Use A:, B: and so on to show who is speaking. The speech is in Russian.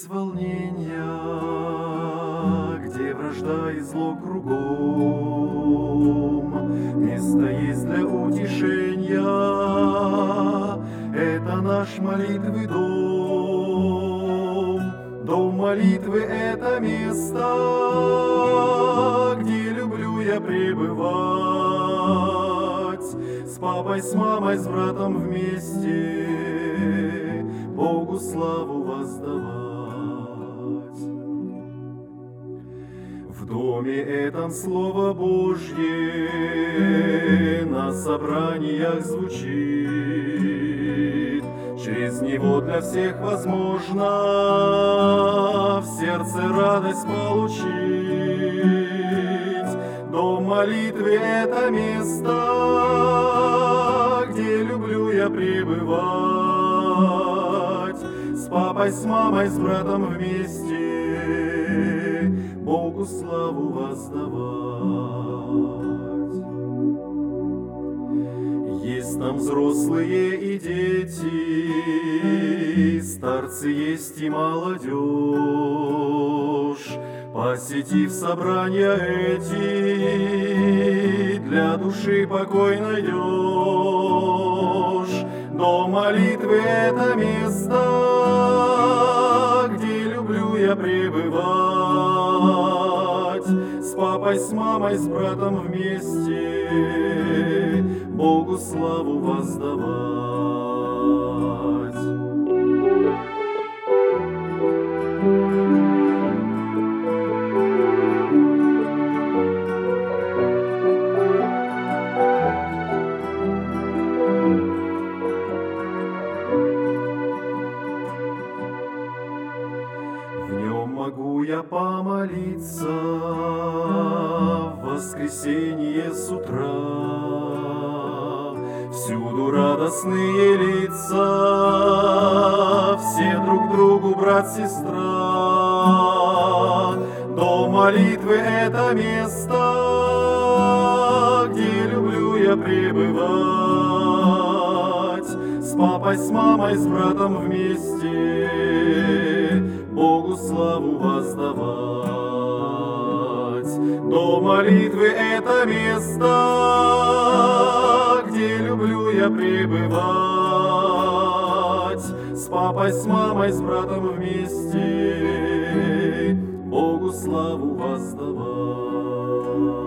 A: есть волнения, где вражда и зло кругом, место есть для утешения, это наш молитвый дом. Дом молитвы — это место, где люблю я пребывать, с папой, с мамой, с братом вместе Богу славу воздавать. В доме этом Слово Божье на собраниях звучит, через него для всех возможно в сердце радость получить. Дом молитвы — это место, где люблю я пребывать, с папой, с мамой, с братом вместе Богу славу воздавать. Есть там взрослые и дети, старцы есть и молодежь. Посетив собрания эти, для души покой найдешь. Дом молитвы — это место, где люблю я пребывать, с папой, с мамой, с братом вместе Богу славу воздавать. В нем могу я помолиться в воскресенье с утра. Всюду радостные лица, все друг другу брат, сестра. Дом молитвы — это место, где люблю я пребывать, с папой, с мамой, с братом вместе Богу славу воздавать. Дом молитвы — это место, где люблю я пребывать, с папой, с мамой, с братом вместе Богу славу воздавать.